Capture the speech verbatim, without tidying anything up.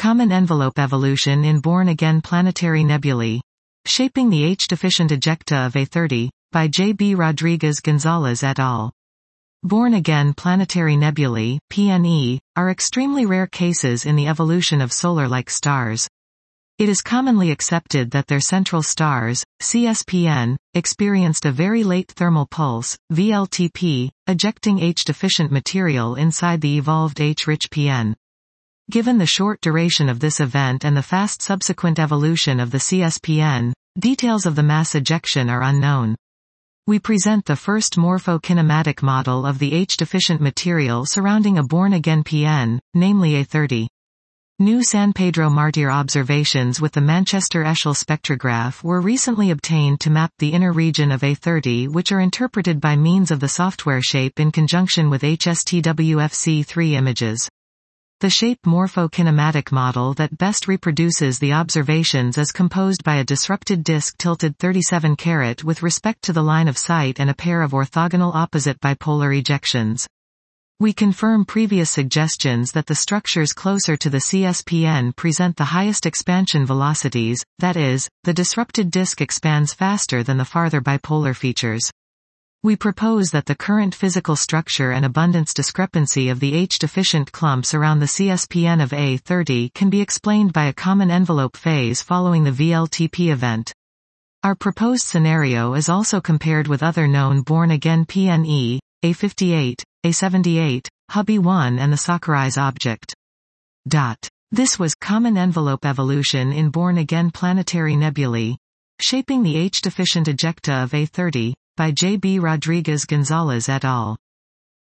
Common envelope evolution in born-again planetary nebulae. Shaping the H-deficient ejecta of A thirty, by J B Rodriguez-Gonzalez et al. Born-again planetary nebulae, P N E, are extremely rare cases in the evolution of solar-like stars. It is commonly accepted that their central stars, C S P N, experienced a very late thermal pulse, V L T P, ejecting H-deficient material inside the evolved H-rich P N. Given the short duration of this event and the fast subsequent evolution of the C S P N, details of the mass ejection are unknown. We present the first morpho-kinematic model of the H-deficient material surrounding a born-again P N, namely A thirty. New San Pedro Martir observations with the Manchester-Eshel spectrograph were recently obtained to map the inner region of A thirty, which are interpreted by means of the software shape in conjunction with H S T W F C three images. The shape morpho-kinematic model that best reproduces the observations is composed by a disrupted disk tilted thirty-seven carat with respect to the line of sight and a pair of orthogonal opposite bipolar ejections. We confirm previous suggestions that the structures closer to the C S P N present the highest expansion velocities, that is, the disrupted disk expands faster than the farther bipolar features. We propose that the current physical structure and abundance discrepancy of the H-deficient clumps around the C S P N of A thirty can be explained by a common envelope phase following the V L T P event. Our proposed scenario is also compared with other known born-again P N E, A fifty-eight, A seventy-eight, Hubby one and the Sockerais object. Dot. This was Common Envelope Evolution in Born-Again Planetary Nebulae. Shaping the H-deficient ejecta of A thirty, by J B Rodriguez-Gonzalez et al.